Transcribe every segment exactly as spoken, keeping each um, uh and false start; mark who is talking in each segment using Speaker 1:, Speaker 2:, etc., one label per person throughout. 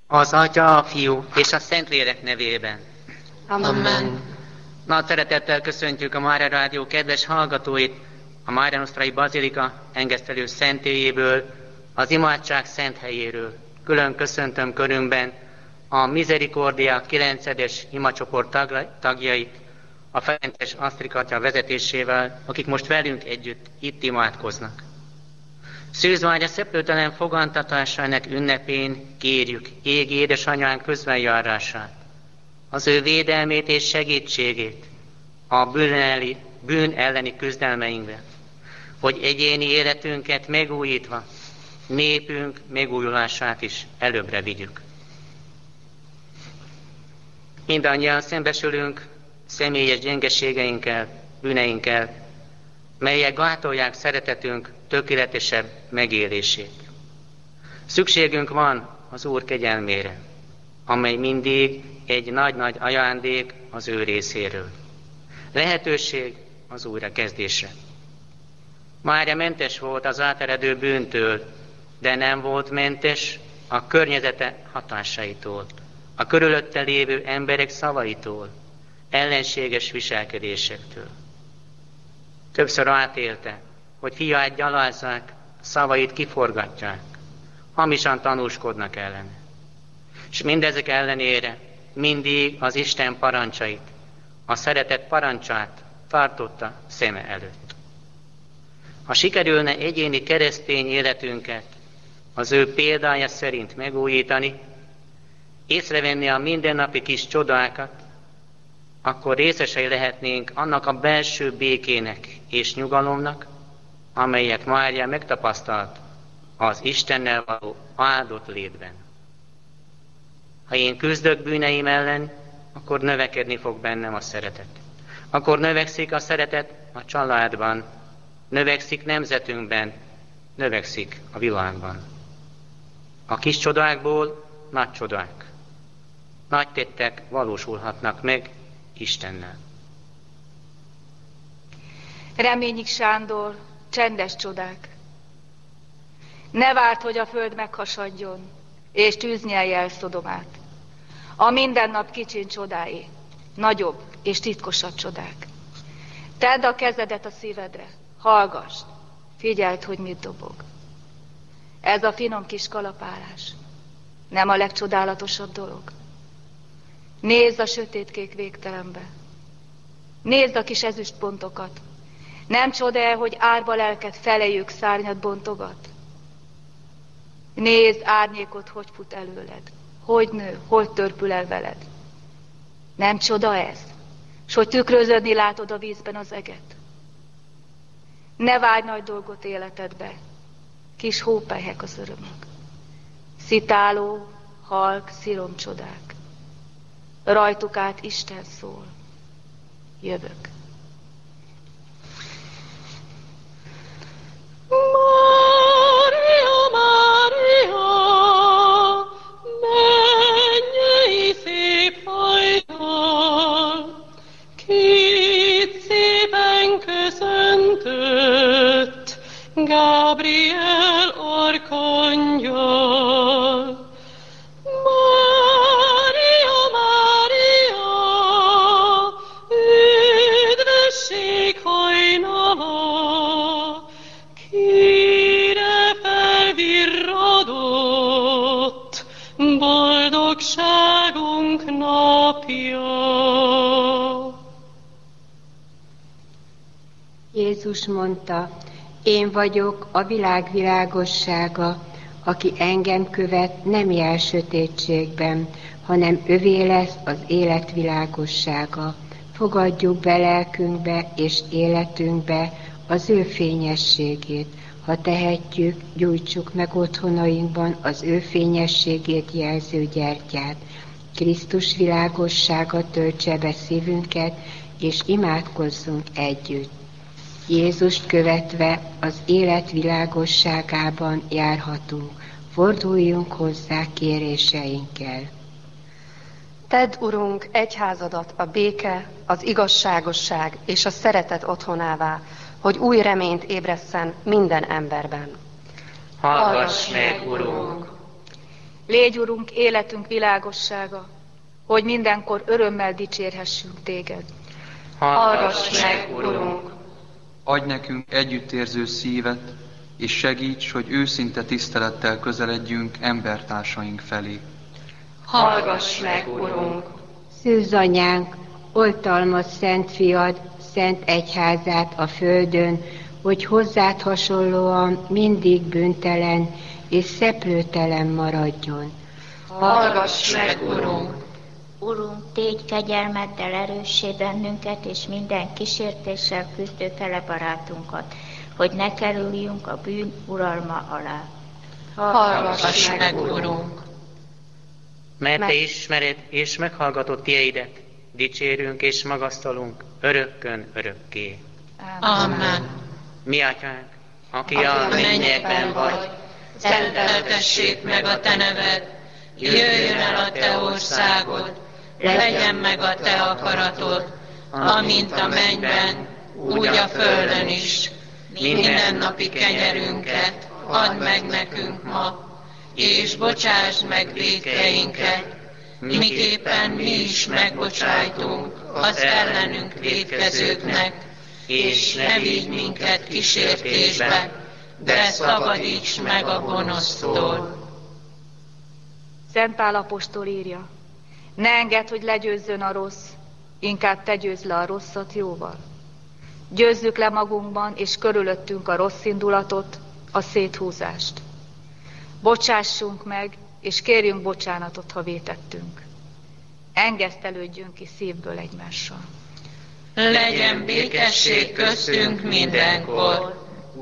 Speaker 1: Az Atya, a Fiú és a Szentlélek nevében.
Speaker 2: Amen.
Speaker 1: Nagy szeretettel köszöntjük a Mária Rádió kedves hallgatóit a Mária Nosztrai Bazilika engesztelő szentélyéből, az imádság szent helyéről. Külön köszöntöm körünkben a Misericordia kilencedes imacsoport tagjait, a Ferences Asztrik atya vezetésével, akik most velünk együtt itt imádkoznak. Szűzvágya szeplőtelen fogantatásának ünnepén kérjük égi édesanyánk közbenjárását, az ő védelmét és segítségét a bűn elleni, bűn elleni küzdelmeinkben, hogy egyéni életünket megújítva, népünk megújulását is előbbre vigyük. Mindannyian szembesülünk személyes gyengeségeinkkel, bűneinkkel, melyek gátolják szeretetünk tökéletesebb megélését. Szükségünk van az Úr kegyelmére, amely mindig egy nagy-nagy ajándék az ő részéről. Lehetőség az újrakezdésre. Mária mentes volt az áteredő bűntől, de nem volt mentes a környezete hatásaitól, a körülötte lévő emberek szavaitól, ellenséges viselkedésektől. Többször átélte, hogy fiát gyalázzák, szavait kiforgatják, hamisan tanúskodnak ellene. És mindezek ellenére mindig az Isten parancsait, a szeretet parancsát tartotta szeme előtt. Ha sikerülne egyéni keresztény életünket az ő példája szerint megújítani, észrevenni a mindennapi kis csodákat, akkor részesei lehetnénk annak a belső békének és nyugalomnak, amelyet Mária megtapasztalt az Istennel való áldott létben. Ha én küzdök bűneim ellen, akkor növekedni fog bennem a szeretet. Akkor növekszik a szeretet a családban, növekszik nemzetünkben, növekszik a világban. A kis csodákból nagy csodák, nagy tettek valósulhatnak meg Istennel.
Speaker 2: Reményik Sándor, csendes csodák. Ne várd, hogy a föld meghasadjon, és tűznyelje el Szodomát. A mindennap kicsin csodái, nagyobb és titkosabb csodák. Tedd a kezedet a szívedre, hallgass, figyeld, hogy mit dobog. Ez a finom kis kalapálás nem a legcsodálatosabb dolog. Nézd a sötétkék végtelenbe. Nézd a kis ezüstpontokat. Nem csoda, hogy árba lelked felejük szárnyat bontogat? Nézd árnyékot, hogy fut előled. Hogy nő, hogy törpül el veled. Nem csoda ez? S hogy tükröződni látod a vízben az eget? Ne várj nagy dolgot életedbe. Kis hópelyhek az örömök. Szitáló, halk, sziromcsodák. Rajtuk át Isten szól. Jövök.
Speaker 3: Mária, Mária, mennyei szép hajnal, két szépen köszöntött Gabriel arkangyal. Boldogságunk napja.
Speaker 4: Jézus mondta, én vagyok a világ világossága, aki engem követ, nem jár sötétségben, hanem övé lesz az élet világossága. Fogadjuk be lelkünkbe és életünkbe az ő fényességét. Ha tehetjük, gyújtsuk meg otthonainkban az ő fényességét jelző gyertyát. Krisztus világossága töltse be szívünket, és imádkozzunk együtt. Jézust követve az élet világosságában járhatunk. Forduljunk hozzá kéréseinkkel.
Speaker 5: Tedd, Urunk, egyházadat a béke, az igazságosság és a szeretet otthonává, hogy új reményt ébresszen minden emberben.
Speaker 1: Hallgass meg, Urunk!
Speaker 2: Légy, Urunk, életünk világossága, hogy mindenkor örömmel dicsérhessünk téged.
Speaker 5: Hallgass meg, Urunk!
Speaker 6: Adj nekünk együttérző szívet, és segíts, hogy őszinte tisztelettel közeledjünk embertársaink felé.
Speaker 5: Hallgass meg, Urunk!
Speaker 4: Szűz anyánk, oltalmaz szent fiad, szent egyházát a földön, hogy hozzád hasonlóan mindig bűntelen és szeplőtelen maradjon.
Speaker 5: Hallgass meg, Urunk!
Speaker 7: Urunk, tégy kegyelmeddel erőssé bennünket, és minden kísértéssel küzdő fele barátunkat, hogy ne kerüljünk a bűn uralma alá.
Speaker 5: Hallgass meg, Urunk!
Speaker 1: Mert te ismered és meghallgatod tieidet, dicsérünk és magasztalunk örökkön örökké.
Speaker 3: Amen.
Speaker 1: Mi atyánk, aki,
Speaker 3: Aki
Speaker 1: a
Speaker 3: a mennyekben vagy, szenteltessék meg a te neved, jöjjön el a te országod, legyen meg a te akaratod, amint a mennyben, úgy a földön is. Mindennapi kenyerünket add meg nekünk ma, és bocsásd meg vétkeinket, miképpen mi is megbocsájtunk az ellenünk vétkezőknek, és ne vigy minket kísértésbe, de szabadíts meg a gonosztól.
Speaker 2: Szent Pál apostol írja, ne engedd, hogy legyőzzön a rossz, inkább te győzd le a rosszat jóval. Győzzük le magunkban és körülöttünk a rossz indulatot, a széthúzást. Bocsássunk meg, és kérjünk bocsánatot, ha vétettünk. Engesztelődjünk ki szívből egymással.
Speaker 3: Legyen békesség köztünk mindenkor.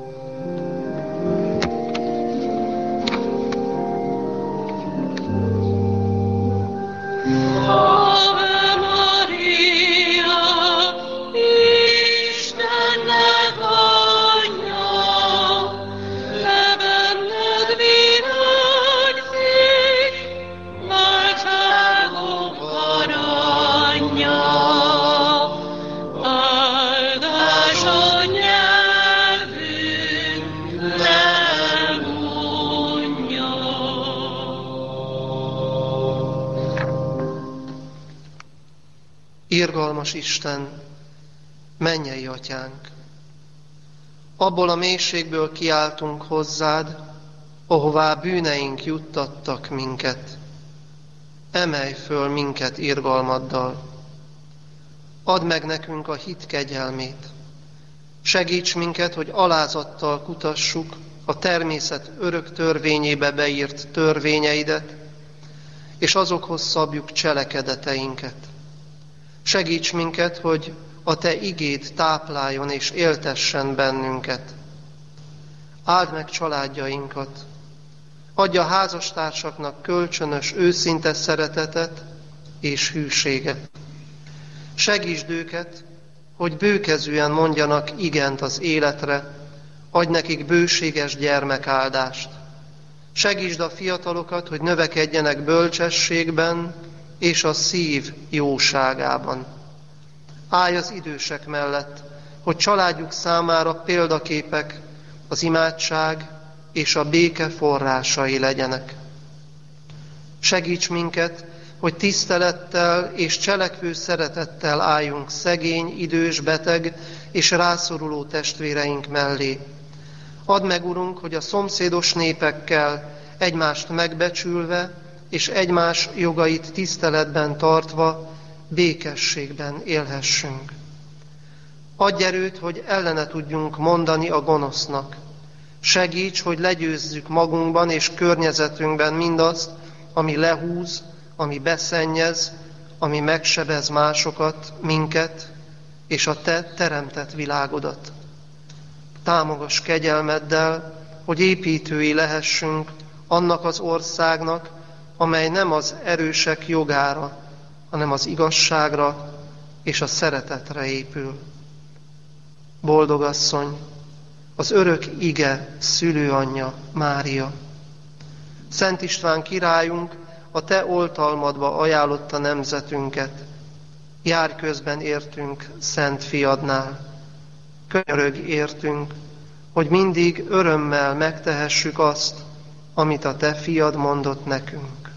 Speaker 3: Ave Maria, Istennek anyja, te benned virágzik, váltságunk aranya. Áldáson nyelvünk lemondja.
Speaker 8: Irgalmas Isten, mennyei atyánk! Abból a mélységből kiáltunk hozzád, ahová bűneink juttattak minket. Emelj föl minket irgalmaddal. Add meg nekünk a hit kegyelmét. Segíts minket, hogy alázattal kutassuk a természet örök törvényébe beírt törvényeidet, és azokhoz szabjuk cselekedeteinket. Segíts minket, hogy a te igéd tápláljon és éltessen bennünket. Áld meg családjainkat. Adj a házastársaknak kölcsönös, őszinte szeretetet és hűséget. Segítsd őket, hogy bőkezűen mondjanak igent az életre, adj nekik bőséges gyermekáldást. Segítsd a fiatalokat, hogy növekedjenek bölcsességben és a szív jóságában. Állj az idősek mellett, hogy családjuk számára példaképek, az imádság és a béke forrásai legyenek. Segíts minket, hogy tisztelettel és cselekvő szeretettel álljunk szegény, idős, beteg és rászoruló testvéreink mellé. Add meg, Urunk, hogy a szomszédos népekkel egymást megbecsülve és egymás jogait tiszteletben tartva békességben élhessünk. Adj erőt, hogy ellene tudjunk mondani a gonosznak. Segíts, hogy legyőzzük magunkban és környezetünkben mindazt, ami lehúz, ami beszennyez, ami megsebez másokat, minket és a te teremtett világodat. Támogass kegyelmeddel, hogy építői lehessünk annak az országnak, amely nem az erősek jogára, hanem az igazságra és a szeretetre épül. Boldog asszony, az örök ige szülőanyja Mária. Szent István királyunk a te oltalmadba ajánlotta nemzetünket. Járj közben értünk szent fiadnál. Könyörögj értünk, hogy mindig örömmel megtehessük azt, amit a te fiad mondott nekünk.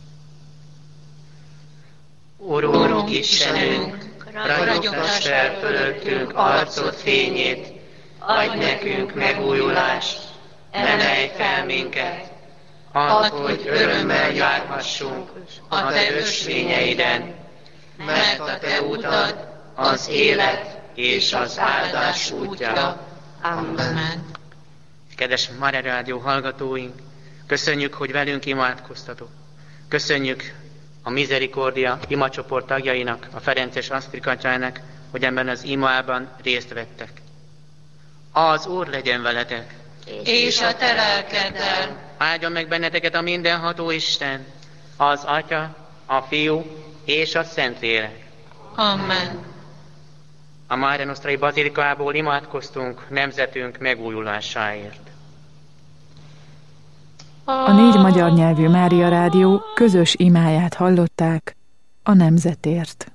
Speaker 1: Urunk Istenünk, ragyogtass el fölöttünk arcod fényét, adj nekünk megújulást, emelj fel minket, add, hogy örömmel járhassunk a te ösvényeiden, mert a te utad az élet és az áldás útja.
Speaker 5: Amen.
Speaker 1: Kedves Mária Rádió hallgatóink, köszönjük, hogy velünk imádkoztatok. Köszönjük a Misericordia imacsoport tagjainak, a Ferences Asztrikatyának, hogy ebben az imában részt vettek. Az Úr legyen veletek,
Speaker 3: és a te lelkeddel.
Speaker 1: áldjon meg benneteket a mindenható Isten, az Atya, a Fiú és a Szentlélek.
Speaker 3: Amen.
Speaker 1: A Mare Nostrai bazilikából imádkoztunk nemzetünk megújulásáért.
Speaker 9: A négy magyar nyelvű Mária Rádió közös imáját hallották a nemzetért.